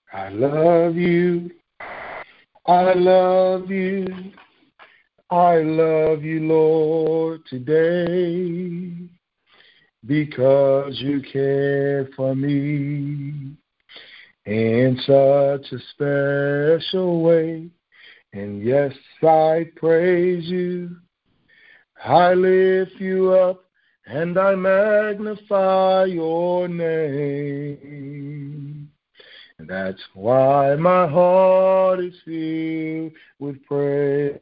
I love you. I love you. I love you, Lord, today because you care for me in such a special way. And yes, I praise you. I lift you up and I magnify your name. And that's why my heart is filled with praise.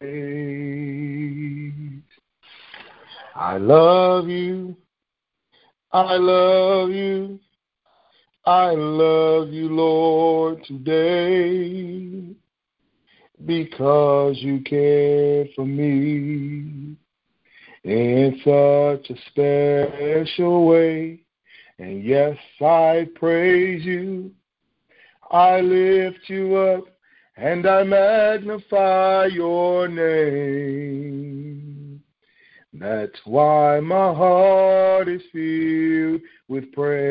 I love you. I love you. I love you, Lord, today because you care for me in such a special way. And yes, I praise you. I lift you up and I magnify your name. That's why my heart is filled with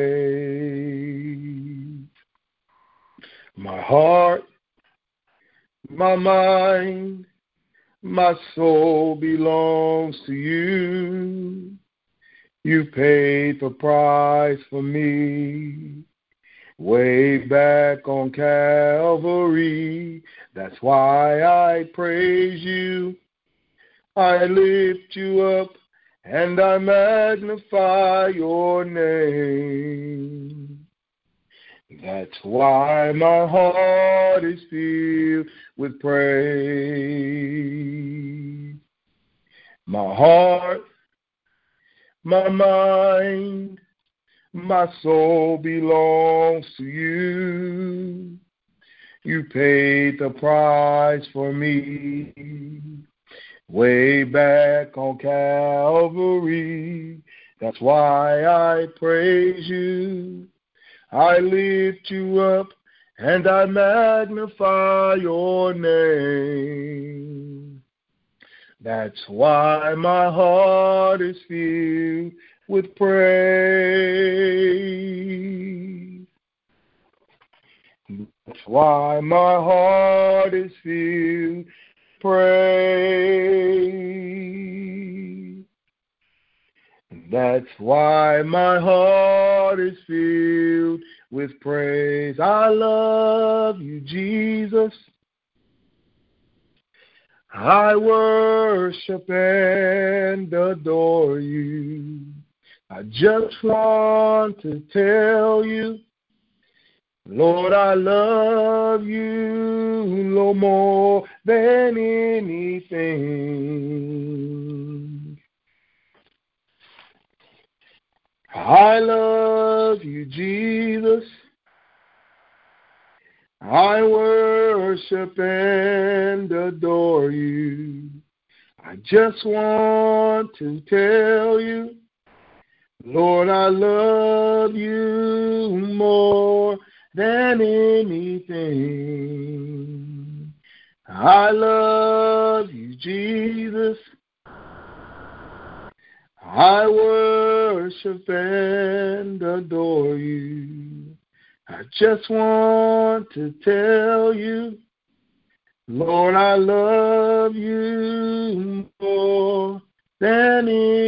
praise. My heart, my mind, my soul belongs to you. You paid the price for me way back on Calvary. That's why I praise you. I lift you up and I magnify your name. That's why my heart is filled with praise. My heart, my mind, my soul belongs to you. You paid the price for me way back on Calvary. That's why I praise you. I lift you up and I magnify your name. That's why my heart is filled with praise. That's why my heart is filled with praise. That's why my heart is filled with praise. I love you, Jesus. I worship and adore you. I just want to tell you, Lord, I love you no more than anything. I love you, Jesus. I worship and adore you. I just want to tell you, Lord, I love you more than anything. I love you, Jesus. I worship and adore you. I just want to tell you, Lord, I love you more than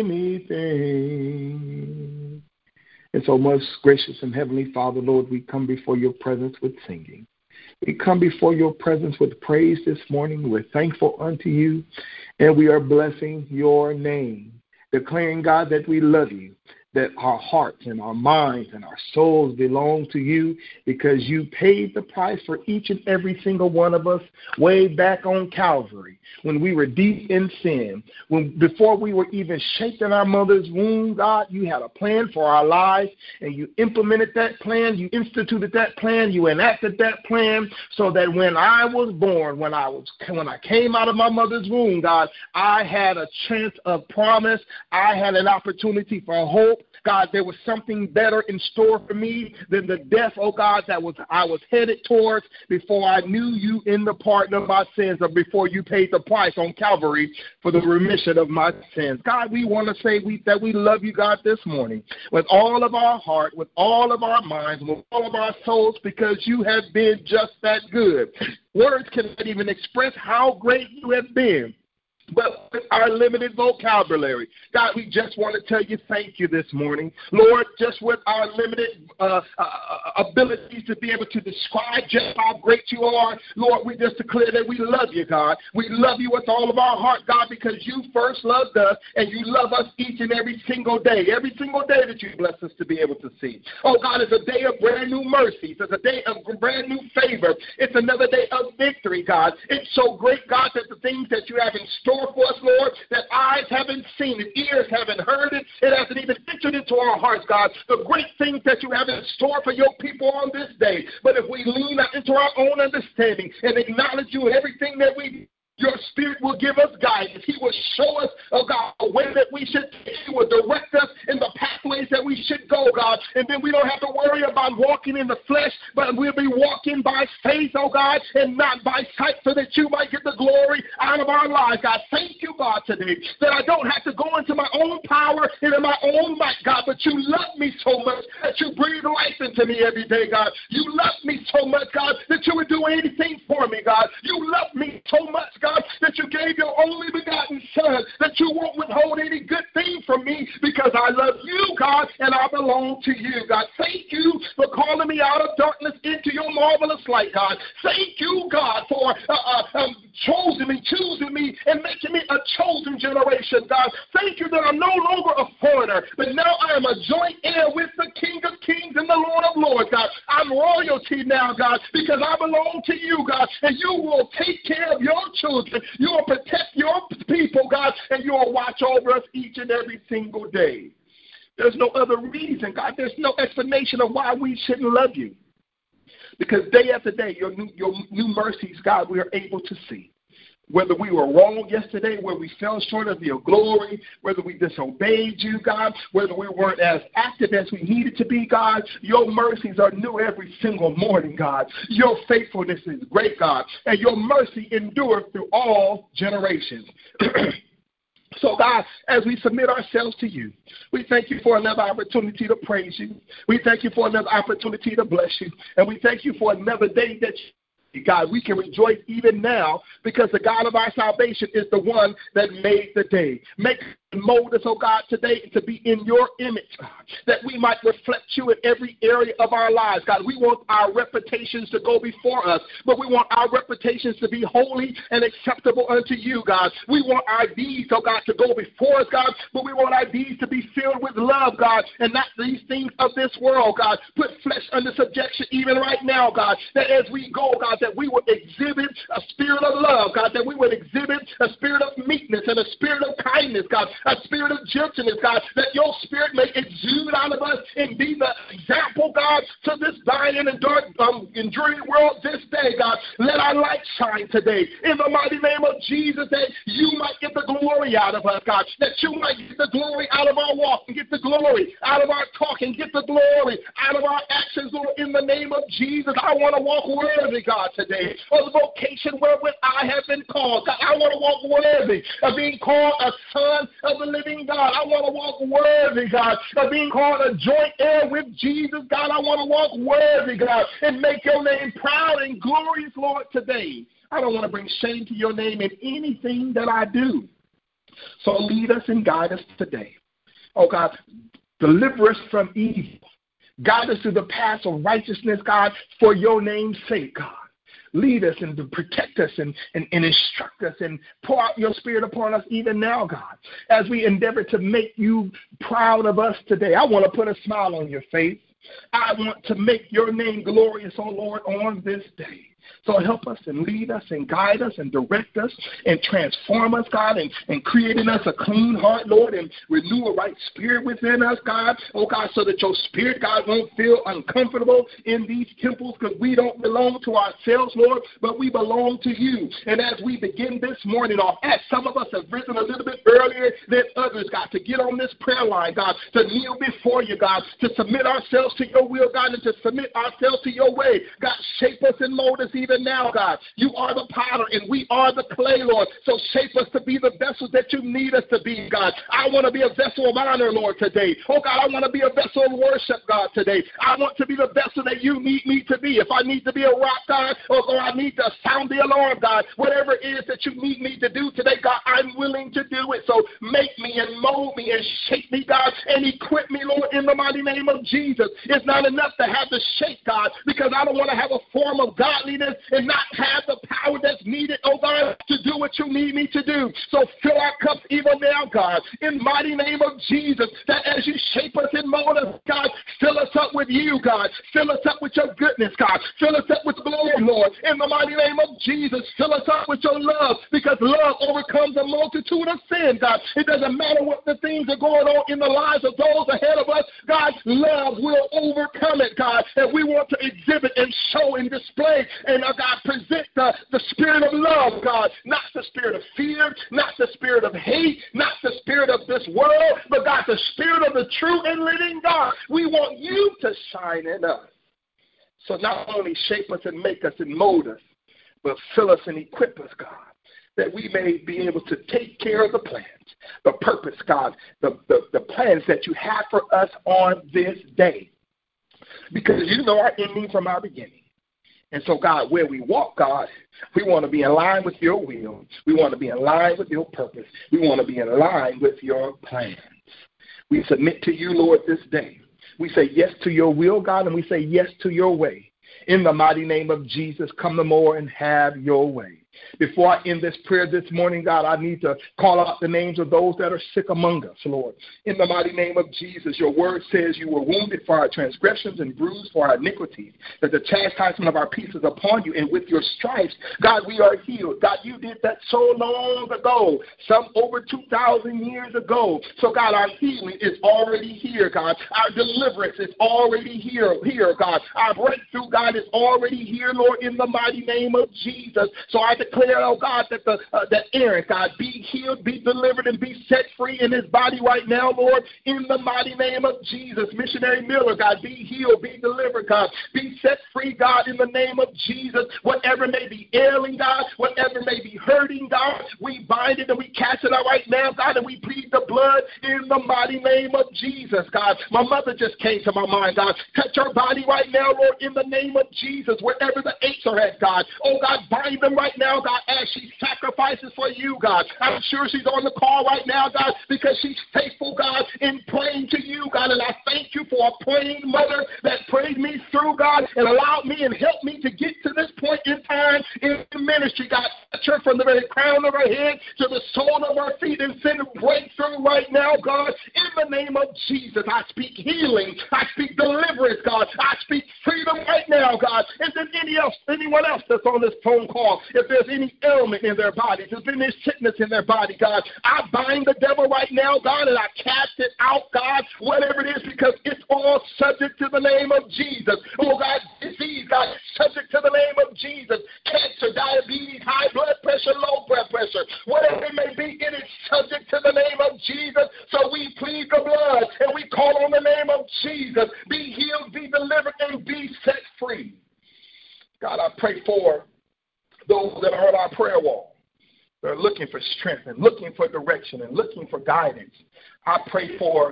anything. And so, most gracious and heavenly Father, Lord, we come before your presence with singing. We come before your presence with praise this morning. We're thankful unto you, and we are blessing your name, declaring, God, that we love you, that our hearts and our minds and our souls belong to you because you paid the price for each and every single one of us way back on Calvary when we were deep in sin. Before we were even shaped in our mother's womb, God, you had a plan for our lives, and you implemented that plan, you instituted that plan, you enacted that plan so that when I was born, when I came out of my mother's womb, God, I had a chance of promise. I had an opportunity for hope. God, there was something better in store for me than the death, oh God, I was headed towards before I knew you in the pardon of my sins, or before you paid the price on Calvary for the remission of my sins. God, we want to say that we love you, God, this morning with all of our heart, with all of our minds, with all of our souls, because you have been just that good. Words cannot even express how great you have been. But with our limited vocabulary, God, we just want to tell you thank you this morning. Lord, just with our limited abilities to be able to describe just how great you are, Lord, we just declare that we love you, God. We love you with all of our heart, God, because you first loved us, and you love us each and every single day that you bless us to be able to see. Oh, God, it's a day of brand new mercies. It's a day of brand new favor. It's another day of victory, God. It's so great, God, that the things that you have in store for us, Lord, that eyes haven't seen it, ears haven't heard it, it hasn't even entered into our hearts, God. The great things that you have in store for your people on this day. But if we lean out into our own understanding and acknowledge you in everything that we, your Spirit will give us guidance. He will show us, oh God, the way that we should take. He will direct us in the pathways that we should go, God. And then we don't have to worry about walking in the flesh, but we'll be walking by faith, oh God, and not by sight, so that you might get the glory out of our lives, God. Thank you, God, today, that I don't have to go into my own power and in my own might, God, but you love me so much that you breathe life into me every day, God. You love me so much, God, that you would do anything for me, God. You love me so much, God, that you gave your only begotten Son, that you won't withhold any good thing from me, because I love you, God, and I belong to you, God. Thank you for calling me out of darkness into your marvelous light, God. Thank you, God, for choosing me and making me a chosen generation, God. Thank you that I'm no longer a foreigner, but now I am a joint heir with the King of Kings and the Lord of Lords, God. I'm royalty now, God, because I belong to you, God, and you will take care of your children. You will protect your people, God, and you will watch over us each and every single day. There's no other reason, God. There's no explanation of why we shouldn't love you. Because day after day, your new mercies, God, we are able to see. Whether we were wrong yesterday, whether we fell short of your glory, whether we disobeyed you, God, whether we weren't as active as we needed to be, God, your mercies are new every single morning, God. Your faithfulness is great, God, and your mercy endures through all generations. So, God, as we submit ourselves to you, we thank you for another opportunity to praise you. We thank you for another opportunity to bless you. And we thank you for another day that God, we can rejoice even now, because the God of our salvation is the one that made the day. Make and mold us, oh God, today to be in your image, God, that we might reflect you in every area of our lives. God, we want our reputations to go before us, but we want our reputations to be holy and acceptable unto you, God. We want our deeds, oh God, to go before us, God, but we want our deeds to be filled with love, God, and not these things of this world, God. Put flesh under subjection even right now, God, that as we go, God, that we would exhibit a spirit of love, God, that we would exhibit a spirit of meekness and a spirit of kindness, God, a spirit of gentleness, God, that your spirit may exude out of us and be the example, God, to this dying and dark and dreary world this day, God. Let our light shine today in the mighty name of Jesus, that you might get the glory out of us, God, that you might get the glory out of our walk and get the glory out of our talk and get the glory out of our actions, Lord, in the name of Jesus. I want to walk worthy, God, today, of the vocation wherewith I have been called. God, I want to walk worthy of being called a son of the living God. I want to walk worthy, God, of being called a joint heir with Jesus. God, I want to walk worthy, God, and make your name proud and glorious, Lord, today. I don't want to bring shame to your name in anything that I do. So lead us and guide us today. Oh, God, deliver us from evil. Guide us to the path of righteousness, God, for your name's sake, God. Lead us and protect us and instruct us and pour out your spirit upon us even now, God, as we endeavor to make you proud of us today. I want to put a smile on your face. I want to make your name glorious, oh Lord, on this day. So help us and lead us and guide us and direct us and transform us, God, and create in us a clean heart, Lord, and renew a right spirit within us, God. Oh, God, so that your spirit, God, won't feel uncomfortable in these temples, because we don't belong to ourselves, Lord, but we belong to you. And as we begin this morning off, as some of us have risen a little bit earlier than others, God, to get on this prayer line, God, to kneel before you, God, to submit ourselves to your will, God, and to submit ourselves to your way. God, shape us and mold us even now, God. You are the potter and we are the clay, Lord. So shape us to be the vessels that you need us to be, God. I want to be a vessel of honor, Lord, today. Oh, God, I want to be a vessel of worship, God, today. I want to be the vessel that you need me to be. If I need to be a rock, God, or I need to sound the alarm, God, whatever it is that you need me to do today, God, I'm willing to do it. So make me and mold me and shape me, God, and equip me, Lord, in the mighty name of Jesus. It's not enough to have the shape, God, because I don't want to have a form of godliness and not have the power that's needed, oh God, to do what you need me to do. So fill our cups even now, God, in mighty name of Jesus, that as you shape us and mold us, God, fill us up with you, God. Fill us up with your goodness, God. Fill us up with glory, Lord, in the mighty name of Jesus. Fill us up with your love, because love overcomes a multitude of sin, God. It doesn't matter what the things are going on in the lives of those ahead of us, God, love will overcome it, God. And we want to exhibit and show and display and, God, present the spirit of love, God, not the spirit of fear, not the spirit of hate, not the spirit of this world, but, God, the spirit of the true and living God. We want you to shine in us. So not only shape us and make us and mold us, but fill us and equip us, God, that we may be able to take care of the plans, the purpose, God, the plans that you have for us on this day. Because you know our ending from our beginning. And so, God, where we walk, God, we want to be in line with your will. We want to be in line with your purpose. We want to be in line with your plans. We submit to you, Lord, this day. We say yes to your will, God, and we say yes to your way. In the mighty name of Jesus, come no more and have your way. Before I end this prayer this morning, God, I need to call out the names of those that are sick among us, Lord. In the mighty name of Jesus, your word says you were wounded for our transgressions and bruised for our iniquities, that the chastisement of our peace is upon you, and with your stripes, God, we are healed. God, you did that so long ago, some over 2,000 years ago. So, God, our healing is already here, God. Our deliverance is already here, God. Our breakthrough, God, is already here, Lord, in the mighty name of Jesus. So I declare, oh God, that Aaron, God, be healed, be delivered, and be set free in his body right now, Lord, in the mighty name of Jesus. Missionary Miller, God, be healed, be delivered, God, be set free, God, in the name of Jesus. Whatever may be ailing, God, whatever may be hurting, God, we bind it and we cast it out right now, God, and we plead the blood in the mighty name of Jesus, God. My mother just came to my mind, God. Touch her body right now, Lord, in the name of Jesus, wherever the aches are at, God. Oh, God, bind them right now, God, as she sacrifices for you, God. I'm sure she's on the call right now, God, because she's faithful, God, in praying to you, God, and I thank you for a praying mother that prayed me through, God, and allowed me and helped me to get to this point in time in ministry, God. Touch her from the very crown of her head to the sole of her feet and send a breakthrough right now, God, in the name of Jesus. I speak healing. I speak deliverance, God. I speak freedom right now, God. And then anyone else that's on this phone call, if there's any ailment in their bodies, if there's any sickness in their body, God, I bind the devil right now, God, and I cast it out, God, whatever it is, because it's all subject to the name of Jesus. Oh, God, disease, God, it's subject to the name of Jesus. Cancer, diabetes, high blood pressure, low blood pressure, whatever it may be, it is subject to the name of Jesus. So we plead the blood and we call on the name of Jesus. Be healed, be delivered, and be set free. God, I pray for those that are on our prayer wall. They're looking for strength and looking for direction and looking for guidance. I pray for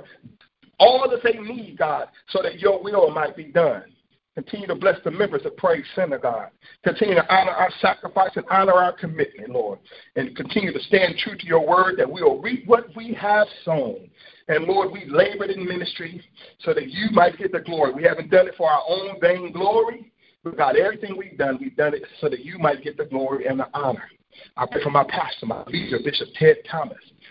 all that they need, God, so that your will might be done. Continue to bless the members of Praise Center, God. Continue to honor our sacrifice and honor our commitment, Lord. And continue to stand true to your word that we will reap what we have sown. And, Lord, we labored in ministry so that you might get the glory. We haven't done it for our own vain glory. But, God, everything we've done it so that you might get the glory and the honor. I pray for my pastor, my leader, Bishop Ted Thomas.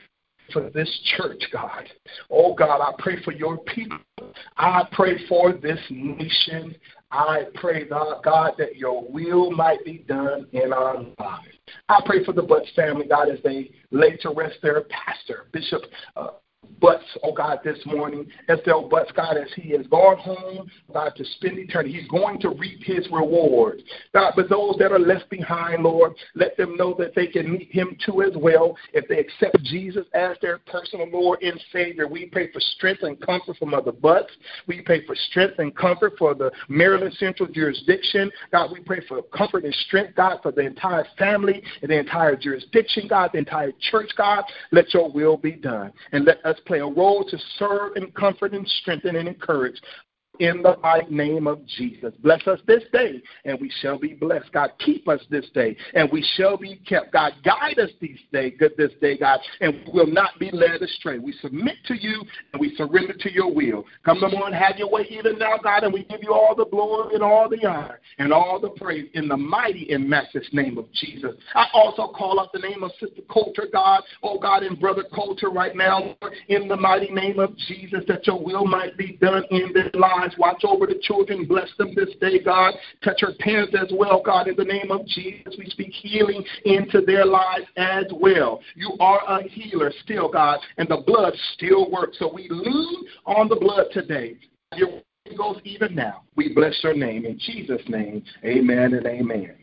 for this church, God. Oh, God, I pray for your people. I pray for this nation. I pray, God, that your will might be done in our lives. I pray for the Butts family, God, as they lay to rest their pastor, Bishop Butts, oh God, this morning, S.L. Butts, God, as he has gone home, God, to spend eternity. He's going to reap his reward. God, but those that are left behind, Lord, let them know that they can meet him too as well if they accept Jesus as their personal Lord and Savior. We pray for strength and comfort for Mother Butts. We pray for strength and comfort for the Maryland Central Jurisdiction. God, we pray for comfort and strength, God, for the entire family and the entire jurisdiction, God, the entire church, God. Let your will be done. And let us play a role to serve and comfort and strengthen and encourage in the mighty name of Jesus. Bless us this day, and we shall be blessed. God, keep us this day, and we shall be kept. God, guide us this day, God, and we will not be led astray. We submit to you, and we surrender to your will. Come on, have your way even now, God, and we give you all the glory and all the honor and all the praise in the mighty and matchless name of Jesus. I also call out the name of Sister Coulter, God, oh God, and Brother Coulter right now, Lord, in the mighty name of Jesus, that your will might be done in their lives. Watch over the children. Bless them this day, God. Touch her parents as well, God. In the name of Jesus, we speak healing into their lives as well. You are a healer still, God, and the blood still works. So we lean on the blood today. Your word goes even now. We bless your name. In Jesus' name, amen and amen.